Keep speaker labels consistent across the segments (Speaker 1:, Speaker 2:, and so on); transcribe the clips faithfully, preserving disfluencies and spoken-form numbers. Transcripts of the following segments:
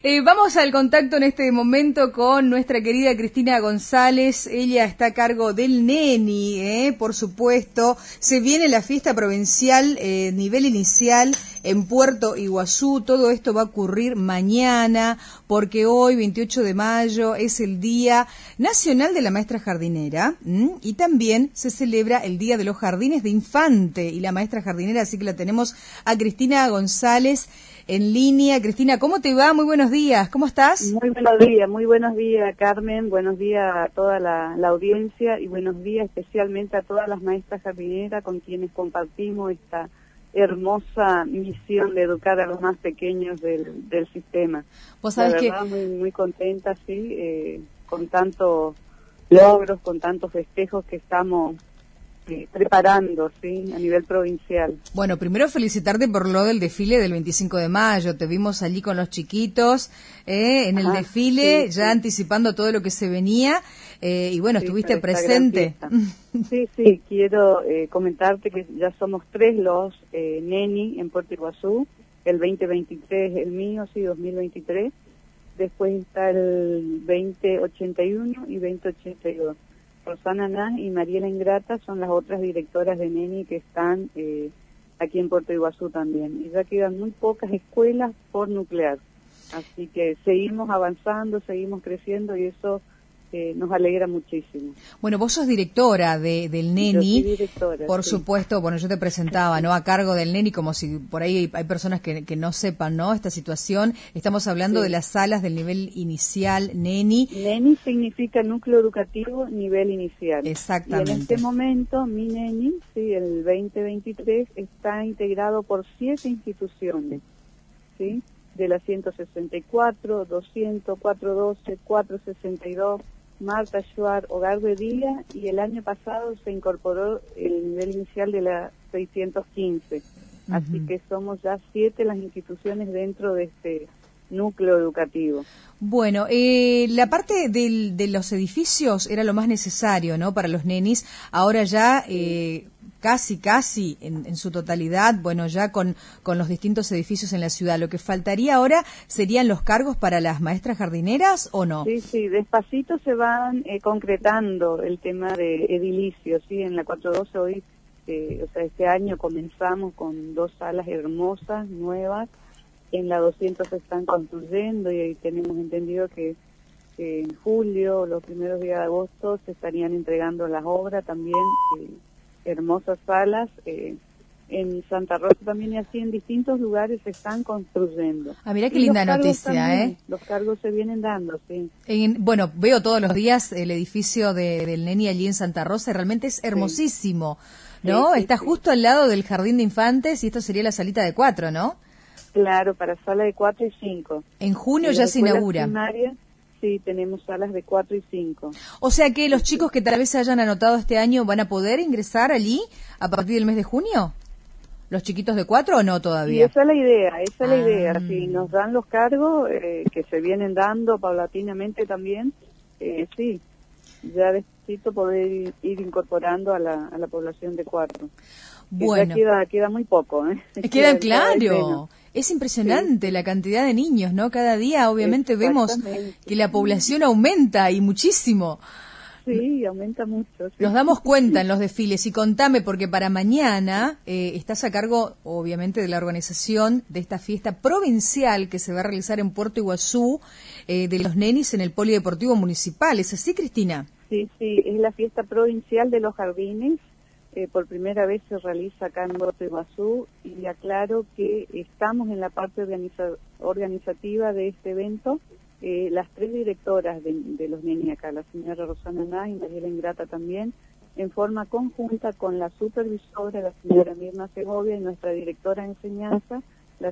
Speaker 1: Eh, vamos al contacto en este momento con nuestra querida Cristina González. Ella está a cargo del Neni, eh, por supuesto. Se viene la fiesta provincial, eh, nivel inicial, en Puerto Iguazú. Todo esto va a ocurrir mañana, porque hoy, veintiocho de mayo, es el Día Nacional de la Maestra Jardinera, ¿m? Y también se celebra el Día de los Jardines de Infante y la Maestra Jardinera, así que la tenemos a Cristina González en línea. Cristina, ¿cómo te va? Muy buenos días, ¿cómo estás?
Speaker 2: Muy buenos días, muy buenos días, Carmen, buenos días a toda la, la audiencia y buenos días especialmente a todas las maestras jardineras con quienes compartimos esta hermosa misión de educar a los más pequeños del, del sistema.
Speaker 1: Vos sabés
Speaker 2: la
Speaker 1: que...
Speaker 2: verdad, muy, muy contenta, sí, eh, con tantos logros, con tantos festejos que estamos Eh, preparando, sí, a nivel provincial.
Speaker 1: Bueno, primero felicitarte por lo del desfile del veinticinco de mayo. Te vimos allí con los chiquitos eh, en el
Speaker 2: Ajá,
Speaker 1: desfile,
Speaker 2: sí,
Speaker 1: ya
Speaker 2: sí.
Speaker 1: anticipando todo lo que se venía eh, y bueno,
Speaker 2: Sí,
Speaker 1: estuviste presente.
Speaker 2: Sí, sí, quiero eh, comentarte que ya somos tres los eh, Neni en Puerto Iguazú, el veinte veintitrés el mío, sí, dos mil veintitrés, después está el veinte ochenta y uno y veinte ochenta y dos. Rosana Nan y Mariela Ingrata son las otras directoras de Neni que están eh, aquí en Puerto Iguazú también. Y ya quedan muy pocas escuelas por nuclear. Así que seguimos avanzando, seguimos creciendo y eso eh, nos alegra muchísimo.
Speaker 1: Bueno, vos sos directora de, del Neni.
Speaker 2: Yo soy directora,
Speaker 1: por
Speaker 2: sí.
Speaker 1: supuesto, bueno, yo te presentaba, ¿no? A cargo del Neni, como si por ahí hay personas que, que no sepan, ¿no? Esta situación. Estamos hablando
Speaker 2: Sí.
Speaker 1: de las salas del nivel inicial, Neni.
Speaker 2: Neni significa núcleo educativo nivel inicial.
Speaker 1: Exactamente.
Speaker 2: Y en este momento, mi Neni, sí, el veinte veintitrés, está integrado por siete instituciones, ¿sí? De la ciento sesenta y cuatro, doscientos, cuatrocientos doce, cuatrocientos sesenta y dos, Marta Schwartz, Hogar de Día, y el año pasado se incorporó el nivel inicial de la seiscientos quince. Uh-huh. Así que somos ya siete las instituciones dentro de este núcleo educativo.
Speaker 1: Bueno, eh, la parte del, de los edificios era lo más necesario, ¿no? Para los nenis. Ahora ya eh, casi, casi en, en su totalidad, bueno, ya con, con los distintos edificios en la ciudad. Lo que faltaría ahora serían los cargos para las maestras jardineras, ¿o no?
Speaker 2: Sí, sí, despacito se van eh, concretando el tema de edilicios, sí, en la cuatrocientos doce hoy, eh, o sea, este año comenzamos con dos salas hermosas, nuevas. En la doscientos se están construyendo y ahí tenemos entendido que, que en julio, los primeros días de agosto, se estarían entregando las obras también, eh, hermosas salas. Eh, en Santa Rosa también y así en distintos lugares se están construyendo.
Speaker 1: Ah, mira qué
Speaker 2: y
Speaker 1: linda
Speaker 2: los
Speaker 1: noticia,
Speaker 2: también,
Speaker 1: ¿eh?
Speaker 2: Los cargos se vienen dando, sí.
Speaker 1: En, bueno, veo todos los días el edificio de, del Neni allí en Santa Rosa, realmente es hermosísimo, sí. ¿No? Sí, sí, Está sí. justo al lado del Jardín de Infantes y esto sería la salita de cuatro, ¿no?
Speaker 2: Claro, para sala de cuatro y cinco.
Speaker 1: En junio
Speaker 2: en
Speaker 1: ya se inaugura.
Speaker 2: Primarias, sí, tenemos salas de cuatro y cinco.
Speaker 1: O sea que los chicos que tal vez se hayan anotado este año van a poder ingresar allí a partir del mes de junio. ¿Los chiquitos de cuatro o no todavía?
Speaker 2: Y esa es la idea, esa es
Speaker 1: ah.
Speaker 2: la idea. Si nos dan los cargos, eh, que se vienen dando paulatinamente también, eh, sí, ya necesito poder ir, ir incorporando a la, a la población de cuatro.
Speaker 1: Bueno.
Speaker 2: Ya queda, queda muy poco, ¿eh?
Speaker 1: Queda claro. Es impresionante sí. la cantidad de niños, ¿no? Cada día, obviamente, vemos que la población aumenta y muchísimo.
Speaker 2: Sí, aumenta mucho. Sí.
Speaker 1: Nos damos cuenta en los desfiles y contame, porque para mañana eh, estás a cargo, obviamente, de la organización de esta fiesta provincial que se va a realizar en Puerto Iguazú eh, de los nenis en el Polideportivo Municipal. ¿Es así, Cristina?
Speaker 2: Sí, sí, es la fiesta provincial de los jardines. Eh, por primera vez se realiza acá en Puerto Iguazú y aclaro que estamos en la parte organiza organizativa de este evento. Eh, las tres directoras de, de los nenis acá, la señora Rosana Ná y Mariela Ingrata también, en forma conjunta con la supervisora, la señora Mirna Segovia, y nuestra directora de enseñanza, la,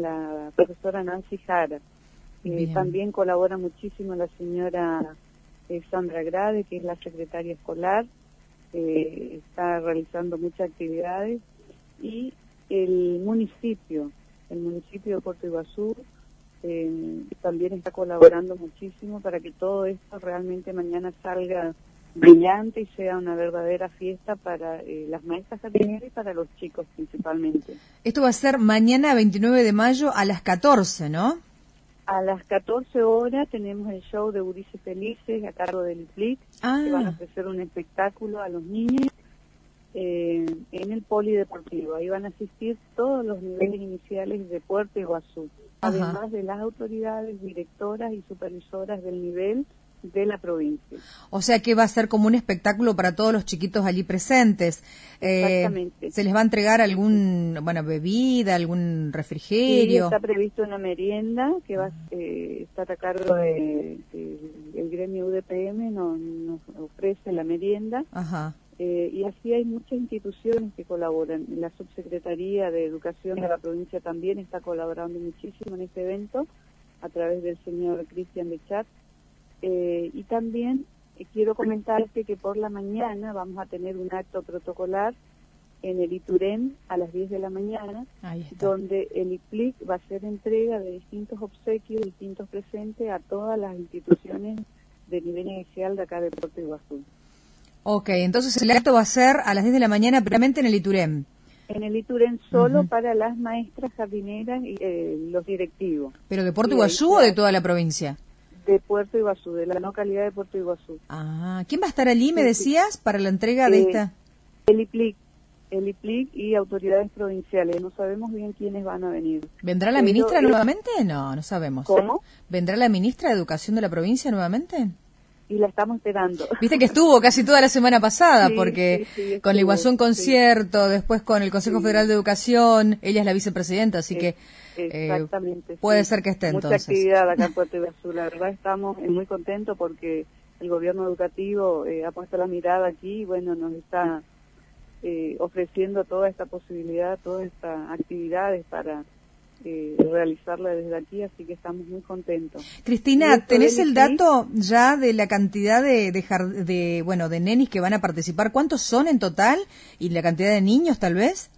Speaker 2: la profesora Nancy Jara. Eh, también colabora muchísimo la señora eh, Sandra Grade, que es la secretaria escolar, eh, está realizando muchas actividades, y el municipio, el municipio de Puerto Iguazú, Eh, también está colaborando muchísimo para que todo esto realmente mañana salga brillante y sea una verdadera fiesta para eh, las maestras jardineras y para los chicos principalmente.
Speaker 1: Esto va a ser mañana veintinueve de mayo a las catorce, ¿no?
Speaker 2: A las catorce horas tenemos el show de Gurises Felices a cargo del I P L I C,
Speaker 1: ah.
Speaker 2: que van a ofrecer un espectáculo a los niños eh, en el polideportivo. Ahí van a asistir todos los niveles iniciales de Puerto Iguazú,
Speaker 1: Ajá.
Speaker 2: además de las autoridades, directoras y supervisoras del nivel de la provincia.
Speaker 1: O sea que va a ser como un espectáculo para todos los chiquitos allí presentes.
Speaker 2: Exactamente.
Speaker 1: Eh, ¿Se les va a entregar algún, bueno, bebida, algún refrigerio?
Speaker 2: Sí, está previsto una merienda que va eh, estar a cargo de, de, el gremio U D P M, nos, nos ofrece la merienda.
Speaker 1: Ajá.
Speaker 2: Eh, y así hay muchas instituciones que colaboran. La Subsecretaría de Educación de la provincia también está colaborando muchísimo en este evento a través del señor Cristian de Chat. Eh, y también eh, quiero comentarte que por la mañana vamos a tener un acto protocolar en el Iturén a las diez de la mañana, donde el I P L I C va a hacer entrega de distintos obsequios, distintos presentes a todas las instituciones de nivel inicial de acá de Puerto Iguazú.
Speaker 1: Ok, entonces el acto va a ser a las diez de la mañana, primeramente en el Iturén.
Speaker 2: En el Iturén solo
Speaker 1: uh-huh.
Speaker 2: para las maestras jardineras y eh, los directivos.
Speaker 1: ¿Pero de Puerto Iguazú o de toda la provincia?
Speaker 2: De Puerto Iguazú, de la localidad de Puerto Iguazú.
Speaker 1: Ah, ¿quién va a estar allí, me decías, para la entrega de
Speaker 2: eh,
Speaker 1: esta?
Speaker 2: El I P L I C, el I P L I C y autoridades provinciales. No sabemos bien quiénes van a venir.
Speaker 1: ¿Vendrá la
Speaker 2: Pero
Speaker 1: ministra
Speaker 2: es...
Speaker 1: nuevamente? No, no sabemos.
Speaker 2: ¿Cómo?
Speaker 1: ¿Vendrá la ministra de Educación de la provincia nuevamente?
Speaker 2: Y la estamos esperando.
Speaker 1: Viste que estuvo casi toda la semana pasada,
Speaker 2: sí,
Speaker 1: porque
Speaker 2: sí, sí, estuvo,
Speaker 1: con la Iguazú en concierto,
Speaker 2: sí.
Speaker 1: después con el Consejo
Speaker 2: sí.
Speaker 1: Federal de Educación, ella es la vicepresidenta, así
Speaker 2: es,
Speaker 1: que
Speaker 2: exactamente,
Speaker 1: eh, puede
Speaker 2: sí.
Speaker 1: ser que esté
Speaker 2: Mucha
Speaker 1: entonces.
Speaker 2: Mucha actividad acá en Puerto Iguazú, la verdad estamos muy contentos porque el gobierno educativo eh, ha puesto la mirada aquí y bueno, nos está eh, ofreciendo toda esta posibilidad, todas estas actividades para... Eh, realizarla desde aquí, así que estamos muy contentos.
Speaker 1: Cristina, ¿tenés el dato ya de la cantidad de, de, de bueno de nenis que van a participar? ¿Cuántos son en total? ¿Y la cantidad de niños, tal vez?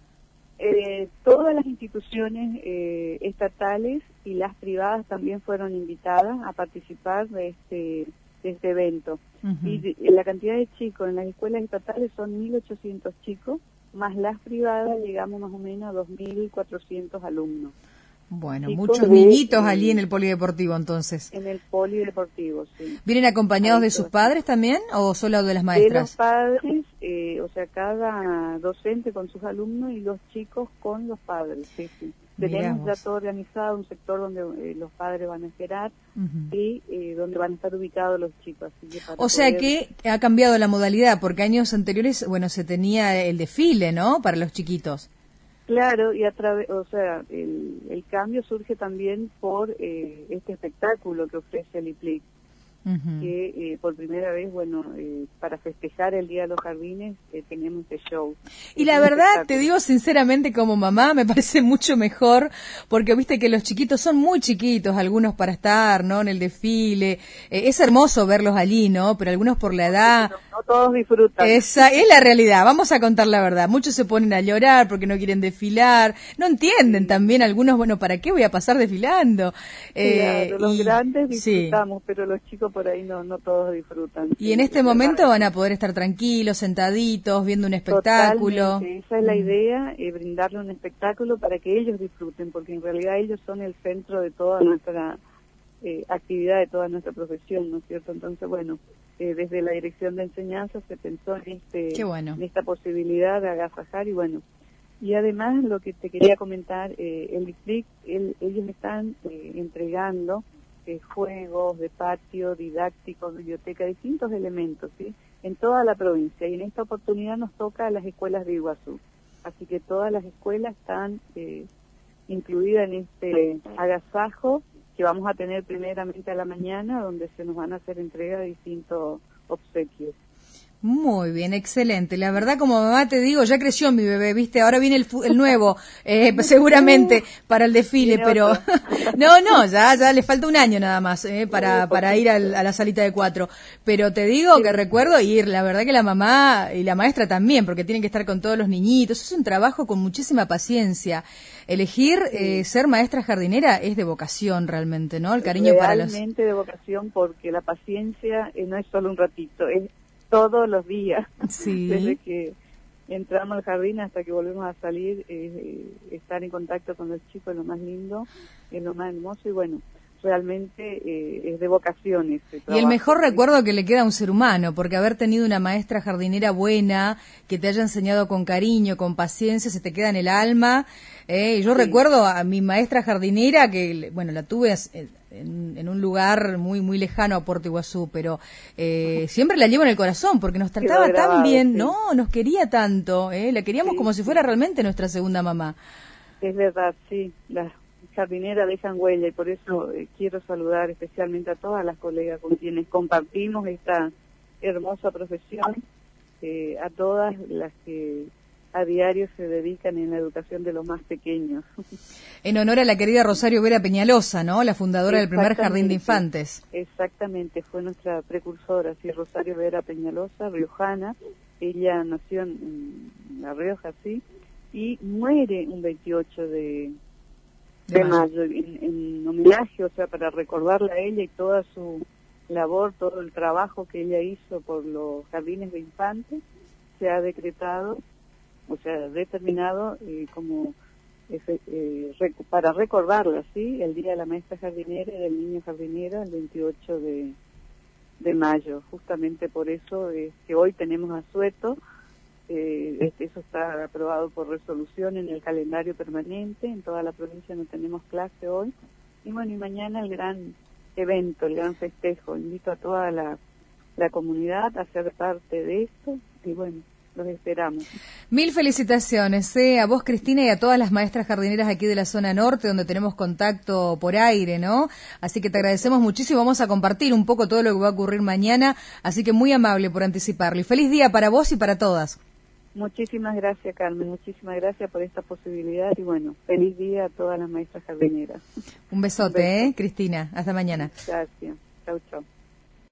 Speaker 2: Eh, todas las instituciones eh, estatales y las privadas también fueron invitadas a participar de este, de este evento. Uh-huh. Y de, la cantidad de chicos en las escuelas estatales son mil ochocientos chicos, más las privadas llegamos más o menos a dos mil cuatrocientos alumnos.
Speaker 1: Bueno, chicos muchos de, niñitos allí en el polideportivo entonces.
Speaker 2: En el polideportivo, sí.
Speaker 1: ¿Vienen acompañados
Speaker 2: Ahí
Speaker 1: de sus padres también o solo de las maestras?
Speaker 2: De los padres, eh, o sea, cada docente con sus alumnos y los chicos con los padres, sí, sí. Tenemos ya todo organizado, un sector donde eh, los padres van a esperar uh-huh. y eh, donde van a estar ubicados los chicos. Así que para
Speaker 1: o sea
Speaker 2: poder...
Speaker 1: que ha cambiado la modalidad, porque años anteriores, bueno, se tenía el desfile, ¿no?, para los chiquitos.
Speaker 2: Claro, y a través, o sea, el, el cambio surge también por eh, este espectáculo que ofrece el I P L I C. Uh-huh. Que eh, por primera vez, bueno, eh, para festejar el Día de los Jardines eh, tenemos este show.
Speaker 1: Y la verdad, te digo sinceramente como mamá, me parece mucho mejor, porque viste que los chiquitos son muy chiquitos, algunos para estar, ¿no?, en el desfile. Eh, es hermoso verlos allí, ¿no?, pero algunos por la edad...
Speaker 2: No, no todos disfrutan.
Speaker 1: Esa es la realidad, vamos a contar la verdad. Muchos se ponen a llorar porque no quieren desfilar, no entienden sí. también algunos, bueno, ¿para qué voy a pasar desfilando?
Speaker 2: Eh, claro, los
Speaker 1: y,
Speaker 2: grandes disfrutamos,
Speaker 1: sí.
Speaker 2: pero los chicos por ahí no, no todos disfrutan.
Speaker 1: Y
Speaker 2: sí,
Speaker 1: en este momento van a poder estar tranquilos, sentaditos, viendo un espectáculo.
Speaker 2: Totalmente. Esa es la idea, eh, brindarle un espectáculo para que ellos disfruten, porque en realidad ellos son el centro de toda nuestra eh, actividad, de toda nuestra profesión, ¿no es cierto? Entonces, bueno, eh, desde la Dirección de Enseñanza se pensó en, este,
Speaker 1: Qué bueno.
Speaker 2: en esta posibilidad de agasajar y bueno, y además lo que te quería comentar, eh, el I P L I C, el, ellos están eh, entregando Eh, juegos de patio, didácticos, biblioteca, distintos elementos, ¿sí?, en toda la provincia. Y en esta oportunidad nos toca a las escuelas de Iguazú. Así que todas las escuelas están eh, incluidas en este agasajo que vamos a tener primeramente a la mañana, donde se nos van a hacer entrega de distintos obsequios.
Speaker 1: Muy bien, excelente. La verdad, como mamá te digo, ya creció mi bebé, ¿viste? Ahora viene el, el nuevo, eh, seguramente, para el desfile, pero... no, no, ya ya le falta un año nada más eh, para para ir al, a la salita de cuatro. Pero te digo que recuerdo ir, la verdad que la mamá y la maestra también, porque tienen que estar con todos los niñitos. Es un trabajo con muchísima paciencia. Elegir eh, ser maestra jardinera es de vocación realmente, ¿no? El cariño para los...
Speaker 2: Realmente de vocación, porque la paciencia eh, no es solo un ratito, es todos los días,
Speaker 1: sí.
Speaker 2: desde que entramos al jardín hasta que volvemos a salir, eh, estar en contacto con los chicos es lo más lindo, es lo más hermoso y bueno, realmente eh, es de vocación ese trabajo.
Speaker 1: Y el mejor recuerdo que le queda a un ser humano, porque haber tenido una maestra jardinera buena, que te haya enseñado con cariño, con paciencia, se te queda en el alma. Eh, yo sí. recuerdo a mi maestra jardinera, que bueno, la tuve en, en un lugar muy muy lejano a Puerto Iguazú, pero eh, siempre la llevo en el corazón, porque nos trataba grabado, tan bien, sí. no, nos quería tanto, eh, la queríamos sí, como si fuera sí. realmente nuestra segunda mamá.
Speaker 2: Es verdad, sí, las jardineras dejan huella y por eso eh, quiero saludar especialmente a todas las colegas con quienes compartimos esta hermosa profesión, eh, a todas las que a diario se dedican en la educación de los más pequeños.
Speaker 1: En honor a la querida Rosario Vera Peñalosa, ¿no? La fundadora del primer jardín de infantes.
Speaker 2: Exactamente, fue nuestra precursora, sí, Rosario Vera Peñalosa, riojana. Ella nació en, en La Rioja, sí, y muere un veintiocho de, de, de mayo, mayo en, en homenaje, o sea, para recordarla a ella y toda su labor, todo el trabajo que ella hizo por los jardines de infantes, se ha decretado, o sea, determinado eh, como eh, rec para recordarla, ¿sí? El Día de la Maestra Jardinera y del Niño Jardinero, el veintiocho de, de mayo. Justamente por eso es eh, que hoy tenemos asueto. Eh, eso está aprobado por resolución en el calendario permanente, en toda la provincia no tenemos clase hoy, y bueno, y mañana el gran evento, el gran festejo. Invito a toda la, la comunidad a ser parte de esto, y bueno, los esperamos.
Speaker 1: Mil felicitaciones eh, a vos, Cristina, y a todas las maestras jardineras aquí de la zona norte, donde tenemos contacto por aire, ¿no? Así que te agradecemos muchísimo, vamos a compartir un poco todo lo que va a ocurrir mañana, así que muy amable por anticiparlo. Y feliz día para vos y para todas.
Speaker 2: Muchísimas gracias, Carmen, muchísimas gracias por esta posibilidad y bueno, feliz día a todas las maestras jardineras.
Speaker 1: Un besote, Un beso. ¿eh, Cristina? Hasta mañana.
Speaker 2: Gracias. Chau, chau.